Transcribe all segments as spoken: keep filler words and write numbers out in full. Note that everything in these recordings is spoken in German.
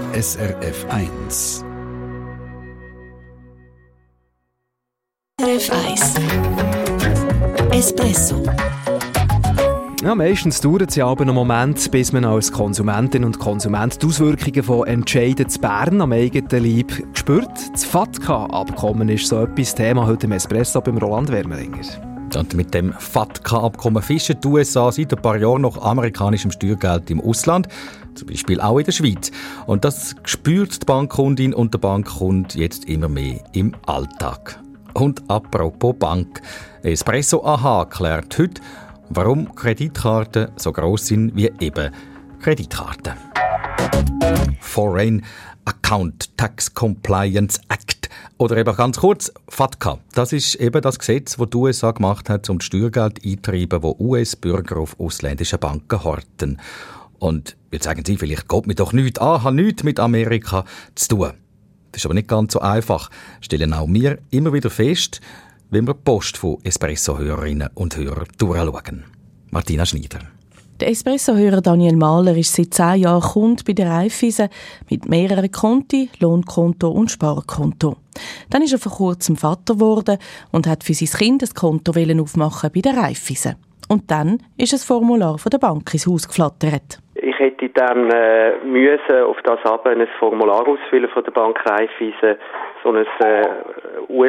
S R F eins. S R F eins Espresso. Ja, meistens dauert es ja aber einen Moment, bis man als Konsumentin und Konsument die Auswirkungen von Entscheiden zu Bern am eigenen Leib spürt. Das FATCA-Abkommen ist so etwas Thema heute im Espresso beim Roland Wermelinger. Und mit dem FATCA-Abkommen fischen die U S A seit ein paar Jahren nach amerikanischem Steuergeld im Ausland, zum Beispiel auch in der Schweiz. Und das spürt die Bankkundin und der Bankkunde jetzt immer mehr im Alltag. Und apropos Bank, Espresso Aha klärt heute, warum Kreditkarten so gross sind wie eben Kreditkarten. Foreign Account Tax Compliance Act oder eben ganz kurz FATCA. Das ist eben das Gesetz, das die U S A gemacht hat, um das Steuergeld einzutreiben, das U S-Bürger auf ausländischen Banken horten. Und jetzt sagen Sie, vielleicht geht mir doch nichts an, hat nichts mit Amerika zu tun. Das ist aber nicht ganz so einfach, stellen auch wir immer wieder fest, wenn wir die Post von Espresso-Hörerinnen und Hörern durchschauen. Martina Schneider. Der Espresso-Hörer Daniel Mahler ist seit zehn Jahren Kunde bei der Raiffeisen mit mehreren Konti, Lohnkonto und Sparkonto. Dann ist er vor kurzem Vater geworden und hat für sein Kind ein Konto aufmachen bei der Raiffeisen. Und dann ist ein Formular von der Bank ins Haus geflattert. Ich hätte dann äh, müssen auf das aber ein Formular ausfüllen von der Bank Raiffeisen, so ein äh, U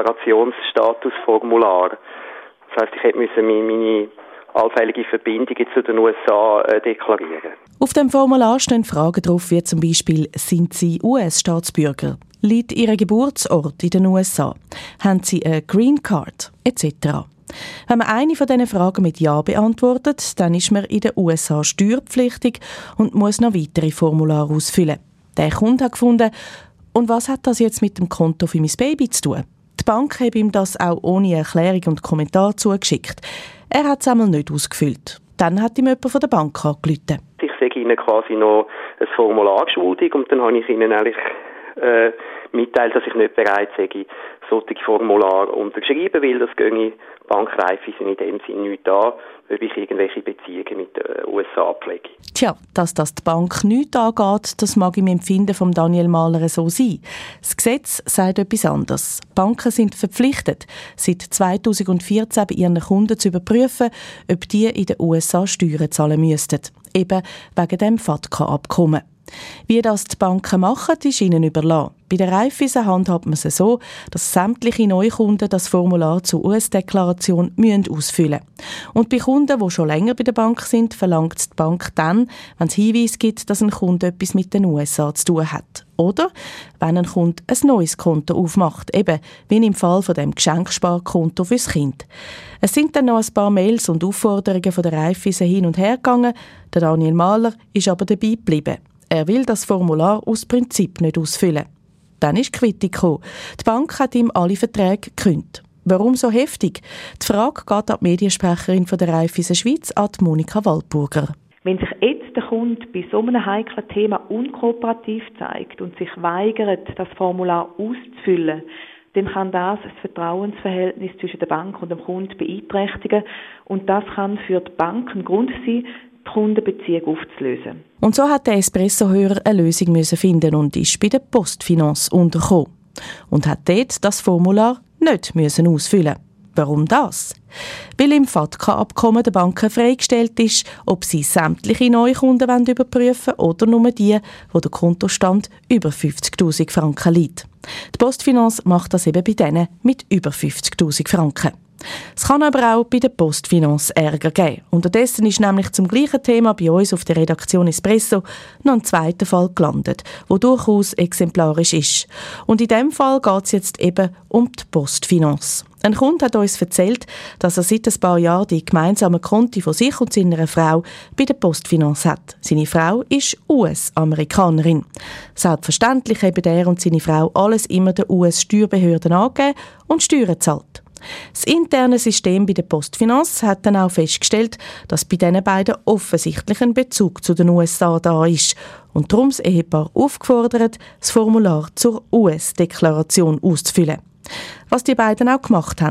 S-Deklarationsstatusformular. Das heisst, ich hätte müssen meine, meine allfällige Verbindungen zu den U S A äh, deklarieren. Auf dem Formular stehen Fragen drauf, wie zum Beispiel: Sind Sie U S-Staatsbürger? Liegt Ihr Geburtsort in den U S A? Haben Sie eine Green Card? et cetera. Wenn man eine von diesen Fragen mit Ja beantwortet, dann ist man in den U S A steuerpflichtig und muss noch weitere Formulare ausfüllen. Der Kunde hat gefunden, und was hat das jetzt mit dem Konto für mein Baby zu tun? Die Bank hat ihm das auch ohne Erklärung und Kommentar zugeschickt. Er hat es einmal nicht ausgefüllt. Dann hat ihm jemand von der Bank angerufen. Ich sage ihnen quasi noch ein Formular schuldig und dann habe ich ihnen eigentlich äh, mitteilt, dass ich nicht bereit sei, solche Formulare unterschreiben, weil das gehe Bank Raiffeisen in dem Sinne nicht an, ob ich irgendwelche Beziehungen mit den U S A pflege. Tja, dass das die Bank nichts angeht, das mag im Empfinden von Daniel Mahler so sein. Das Gesetz sagt etwas anderes. Banken sind verpflichtet, seit zweitausendvierzehn bei ihren Kunden zu überprüfen, ob die in den U S A Steuern zahlen müssten. Eben wegen dem FATCA-Abkommen. Wie das die Banken machen, ist ihnen überlassen. Bei der Raiffeisen handhabt man es so, dass sämtliche Neukunden das Formular zur U S-Deklaration ausfüllen müssen. Und bei Kunden, die schon länger bei der Bank sind, verlangt die Bank dann, wenn es Hinweise gibt, dass ein Kunde etwas mit den U S A zu tun hat. Oder wenn ein Kunde ein neues Konto aufmacht, eben wie im Fall von dem Geschenksparkonto fürs Kind. Es sind dann noch ein paar Mails und Aufforderungen von der Raiffeisen hin und her gegangen. Der Daniel Mahler ist aber dabei geblieben. Er will das Formular aus Prinzip nicht ausfüllen. Dann ist die Quittung gekommen. Die Bank hat ihm alle Verträge gekündigt. Warum so heftig? Die Frage geht an die Mediensprecherin von der Raiffeisen Schweiz, an Monika Waldburger. Wenn sich jetzt der Kunde bei so einem heiklen Thema unkooperativ zeigt und sich weigert, das Formular auszufüllen, dann kann das das Vertrauensverhältnis zwischen der Bank und dem Kunden beeinträchtigen. Und das kann für die Bank ein Grund sein, die Kundenbeziehung aufzulösen. Und so hat der Espresso-Hörer eine Lösung müssen finden und ist bei der Postfinance untergekommen. Und hat dort das Formular nicht müssen ausfüllen. Warum das? Weil im FATCA-Abkommen der Banken freigestellt ist, ob sie sämtliche Neukunden überprüfen wollen oder nur die, wo der Kontostand über fünfzigtausend Franken liegt. Die Postfinance macht das eben bei denen mit über fünfzigtausend Franken. Es kann aber auch bei der Postfinance Ärger geben. Unterdessen ist nämlich zum gleichen Thema bei uns auf der Redaktion Espresso noch ein zweiter Fall gelandet, der durchaus exemplarisch ist. Und in diesem Fall geht es jetzt eben um die Postfinance. Ein Kunde hat uns erzählt, dass er seit ein paar Jahren die gemeinsamen Konti von sich und seiner Frau bei der Postfinance hat. Seine Frau ist U S-Amerikanerin. Selbstverständlich haben er und seine Frau alles immer den U S-Steuerbehörden angegeben und Steuern gezahlt. Das interne System bei der Postfinance hat dann auch festgestellt, dass bei diesen beiden offensichtlich ein Bezug zu den U S A da ist und darum das Ehepaar aufgefordert, das Formular zur U S-Deklaration auszufüllen. Was die beiden auch gemacht haben.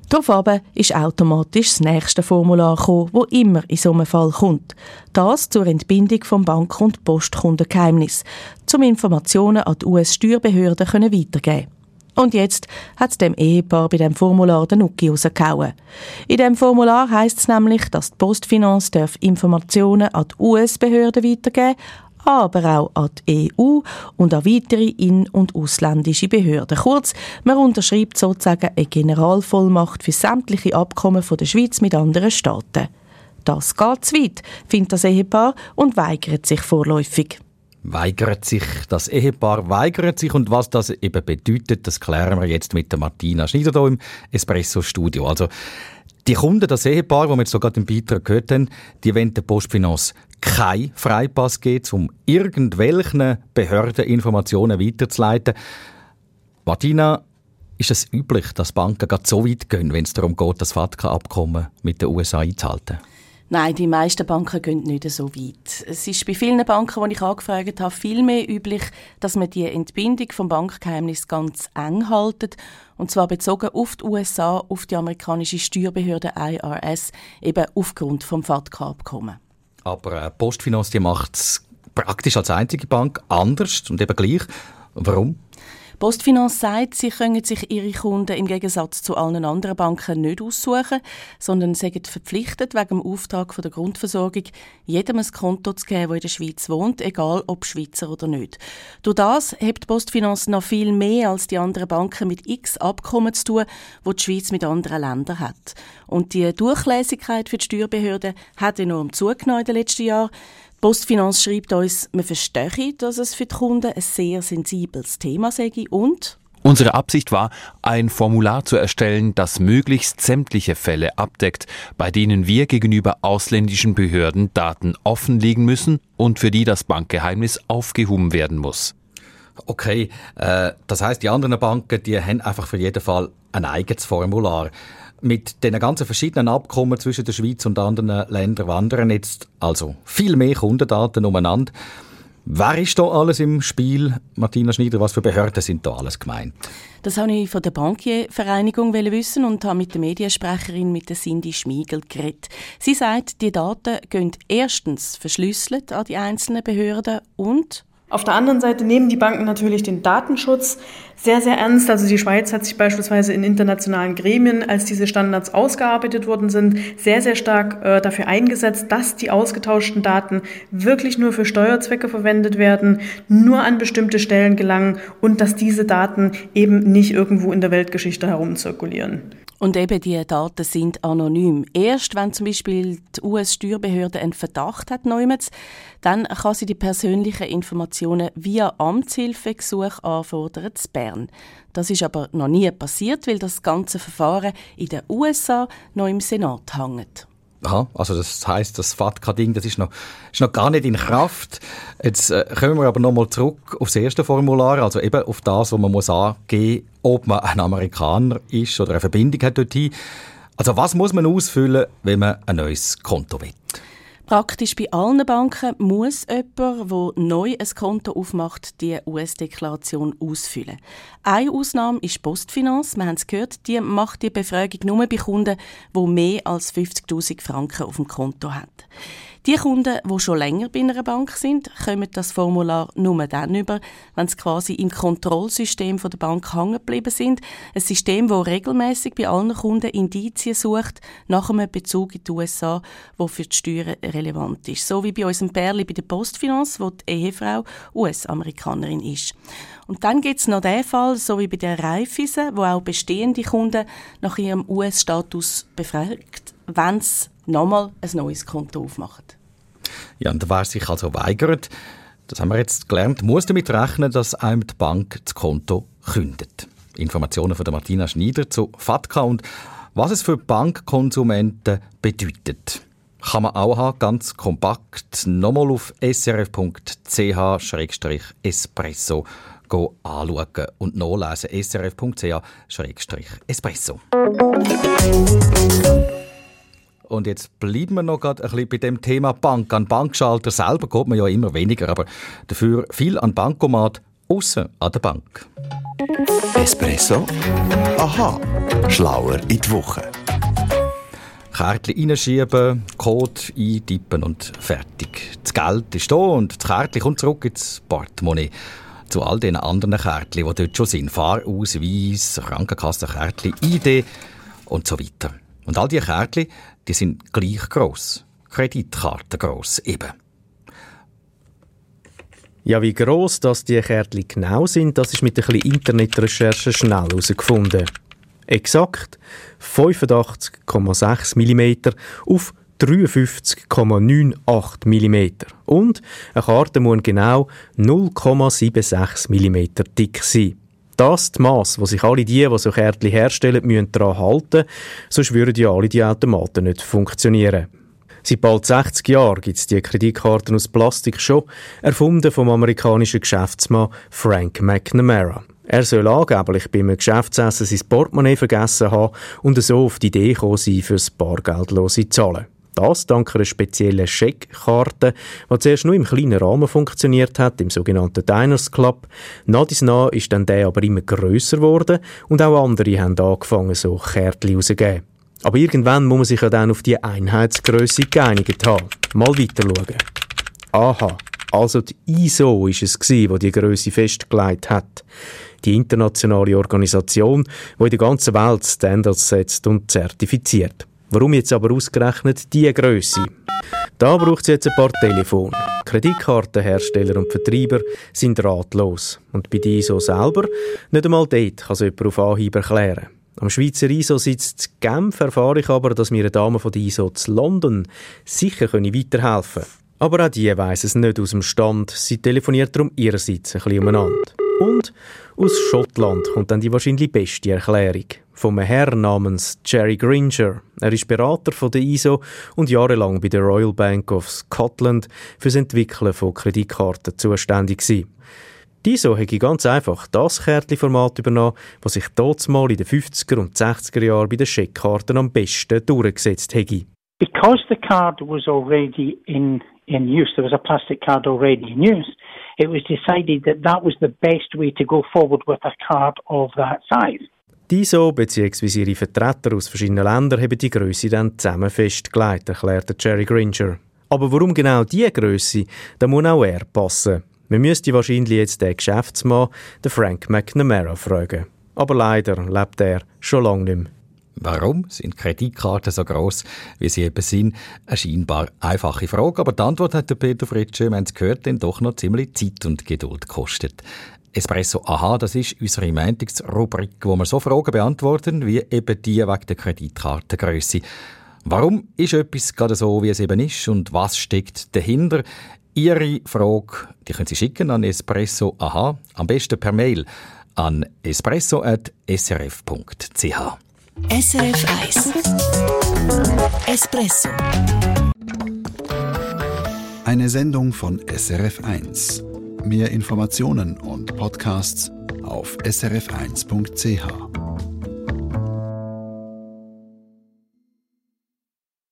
Daraufhin ist automatisch das nächste Formular gekommen, das immer in so einem Fall kommt. Das zur Entbindung vom Bank- und Postkundengeheimnis, um Informationen an die U S-Steuerbehörden weitergeben. Und jetzt hat es dem Ehepaar bei dem Formular den Nucki rausgehauen. In dem Formular heisst es nämlich, dass die Postfinance darf Informationen an die U S-Behörden weitergeben, aber auch an die E U und an weitere in- und ausländische Behörden. Kurz, man unterschreibt sozusagen eine Generalvollmacht für sämtliche Abkommen von der Schweiz mit anderen Staaten. Das geht zu weit, findet das Ehepaar und weigert sich vorläufig. Weigert sich, das Ehepaar weigert sich und was das eben bedeutet, das klären wir jetzt mit der Martina Schneider hier im Espresso-Studio. Also die Kunden, das Ehepaar, das wir jetzt so gerade im Beitrag gehört haben, die wollen der Postfinance keinen Freipass geben, um irgendwelchen Behörden Informationen weiterzuleiten. Martina, ist es üblich, dass Banken gerade so weit gehen, wenn es darum geht, das FATCA-Abkommen mit den U S A einzuhalten? Nein, die meisten Banken gehen nicht so weit. Es ist bei vielen Banken, die ich angefragt habe, viel mehr üblich, dass man die Entbindung vom Bankgeheimnis ganz eng haltet. Und zwar bezogen auf die U S A, auf die amerikanische Steuerbehörde I R S, eben aufgrund vom FATCA-Abkommen. Aber äh, Postfinance, die macht es praktisch als einzige Bank anders und eben gleich. Warum? Postfinance sagt, sie können sich ihre Kunden im Gegensatz zu allen anderen Banken nicht aussuchen, sondern sind verpflichtet, wegen dem Auftrag der Grundversorgung jedem ein Konto zu geben, der in der Schweiz wohnt, egal ob Schweizer oder nicht. Durch das hat Postfinance noch viel mehr als die anderen Banken mit x Abkommen zu tun, die die Schweiz mit anderen Ländern hat. Und die Durchlässigkeit für die Steuerbehörden hat enorm zugenommen in den letzten Jahren. Postfinance schreibt uns, man verstehe, dass es für die Kunden ein sehr sensibles Thema sei und unsere Absicht war, ein Formular zu erstellen, das möglichst sämtliche Fälle abdeckt, bei denen wir gegenüber ausländischen Behörden Daten offenlegen müssen und für die das Bankgeheimnis aufgehoben werden muss. Okay, äh, das heisst, die anderen Banken, die haben einfach für jeden Fall ein eigenes Formular. Mit den ganzen verschiedenen Abkommen zwischen der Schweiz und anderen Ländern wandern jetzt also viel mehr Kundendaten umeinander. Wer ist da alles im Spiel? Martina Schneider, was für Behörden sind da alles gemeint? Das wollte ich von der Bankiervereinigung wissen und habe mit der Mediensprecherin, mit der Cindy Schmiegel, geredet. Sie sagt, die Daten gehen erstens verschlüsselt an die einzelnen Behörden und auf der anderen Seite nehmen die Banken natürlich den Datenschutz sehr, sehr ernst. Also die Schweiz hat sich beispielsweise in internationalen Gremien, als diese Standards ausgearbeitet worden sind, sehr, sehr stark äh, dafür eingesetzt, dass die ausgetauschten Daten wirklich nur für Steuerzwecke verwendet werden, nur an bestimmte Stellen gelangen und dass diese Daten eben nicht irgendwo in der Weltgeschichte herumzirkulieren. Und eben die Daten sind anonym. Erst wenn zum Beispiel die U S-Steuerbehörde einen Verdacht hat, neuemals, dann kann sie die persönlichen Informationen via Amtshilfegesuch anfordern zu Bern. Das ist aber noch nie passiert, weil das ganze Verfahren in den U S A noch im Senat hängt. Aha, also das heisst, das FATCA-Ding, das ist noch, ist noch gar nicht in Kraft. Jetzt äh, kommen wir aber nochmal zurück auf das erste Formular, also eben auf das, wo man muss angeben, ob man ein Amerikaner ist oder eine Verbindung hat dorthin. Also was muss man ausfüllen, wenn man ein neues Konto will? Praktisch bei allen Banken muss jemand, der neu ein Konto aufmacht, die U S-Deklaration ausfüllen. Eine Ausnahme ist Postfinance. Wir haben es gehört, die macht die Befragung nur bei Kunden, die mehr als fünfzigtausend Franken auf dem Konto haben. Die Kunden, die schon länger bei einer Bank sind, kommen das Formular nur dann über, wenn sie quasi im Kontrollsystem der Bank hängen geblieben sind. Ein System, das regelmäßig bei allen Kunden Indizien sucht, nach einem Bezug in die U S A, der für die Steuern relevant ist. So wie bei unserem Pärli bei der Postfinance, wo die Ehefrau U S-Amerikanerin ist. Und dann gibt es noch den Fall, so wie bei der Raiffeisen, wo auch bestehende Kunden nach ihrem U S-Status befragt, wenn sie nochmal ein neues Konto aufmachen. Ja, und wer sich also weigert, das haben wir jetzt gelernt, muss damit rechnen, dass einem die Bank das Konto kündet. Informationen von der Martina Schneider zu FATCA und was es für Bankkonsumenten bedeutet. Kann man auch haben, ganz kompakt, nochmal auf s r f punkt c h slash espresso anschauen und nachlesen. s r f punkt c h slash espresso. Und jetzt bleiben wir noch gerade ein bisschen bei dem Thema Bank. An Bankschalter selber geht man ja immer weniger, aber dafür viel an Bankomat aussen an der Bank. Espresso? Aha, schlauer in die Woche. Kärtchen reinschieben, Code eintippen und fertig. Das Geld ist da und das Kärtchen kommt zurück ins Portemonnaie. Zu all den anderen Kärtchen, die dort schon sind. Fahrausweis, Krankenkassenkärtchen, I D und so weiter. Und all diese Kärtchen, die sind gleich gross. Kreditkartengross eben. Ja, wie gross das die Kärtchen genau sind, das ist mit ein bisschen Internetrecherche schnell herausgefunden. Exakt fünfundachtzig Komma sechs Millimeter auf dreiundfünfzig Komma achtundneunzig Millimeter. Und eine Karte muss genau null Komma sechsundsiebzig Millimeter dick sein. Das ist das Mass, wo sich alle die, die so Kärtchen herstellen, müssen daran halten, sonst würden ja alle die Automaten nicht funktionieren. Seit bald sechzig Jahren gibt es die Kreditkarten aus Plastik schon, erfunden vom amerikanischen Geschäftsmann Frank McNamara. Er soll angeblich bei einem Geschäftsessen sein Portemonnaie vergessen haben und so auf die Idee gekommen sein, für das bargeldlose Zahlen. Das dank einer speziellen Scheckkarte, die zuerst nur im kleinen Rahmen funktioniert hat, im sogenannten Diners Club. Nach dies nach ist dann der aber immer grösser geworden und auch andere haben angefangen, so Kärtchen rauszugeben. Aber irgendwann muss man sich ja dann auf die Einheitsgrösse geeinigt haben. Mal weiter schauen. Aha, also die I S O war es, die die Grösse festgelegt hat. Die internationale Organisation, die in der ganzen Welt Standards setzt und zertifiziert. Warum jetzt aber ausgerechnet diese Grösse? Da braucht es jetzt ein paar Telefone. Kreditkartenhersteller und Vertreiber sind ratlos. Und bei der I S O selber, nicht einmal dort kann es jemand auf Anhieb erklären. Am Schweizer I S O sitzt in Genf, erfahre ich aber, dass mir eine Dame von der I S O zu London sicher weiterhelfen können. Aber auch die weiss es nicht aus dem Stand. Sie telefoniert darum ihrerseits ein bisschen umeinander. Und aus Schottland kommt dann die wahrscheinlich beste Erklärung. Von einem Herrn namens Jerry Gringer. Er ist Berater von der I S O und jahrelang bei der Royal Bank of Scotland für das Entwickeln von Kreditkarten zuständig gewesen. Die I S O hätte ganz einfach das Kärtchenformat übernommen, das sich damals in den fünfziger und sechziger Jahren bei den Scheckkarten am besten durchgesetzt hätte. Because the card was already in, in use, there was a plastic card already in use, it was decided that that was the best way to go forward with a card of that size. Die I S O bzw. ihre Vertreter aus verschiedenen Ländern haben die Grösse dann zusammen festgelegt, erklärte Jerry Gringer. Aber warum genau diese Grösse? Da muss auch er passen. Man müsste wahrscheinlich jetzt den Geschäftsmann, den Frank McNamara, fragen. Aber leider lebt er schon lange nicht mehr. Warum sind Kreditkarten so gross, wie sie eben sind? Eine scheinbar einfache Frage, aber die Antwort hat der Peter Fritsche, wir haben es gehört, dann doch noch ziemlich Zeit und Geduld gekostet. Espresso Aha, das ist unsere Montagsrubrik, wo wir so Fragen beantworten, wie eben die wegen der Kreditkartengrösse. Warum ist etwas gerade so, wie es eben ist und was steckt dahinter? Ihre Frage, die können Sie schicken an Espresso Aha, am besten per Mail an espresso at s r f punkt c h. S R F eins Espresso. Eine Sendung von S R F eins. Mehr Informationen und Podcasts auf s r f eins punkt c h.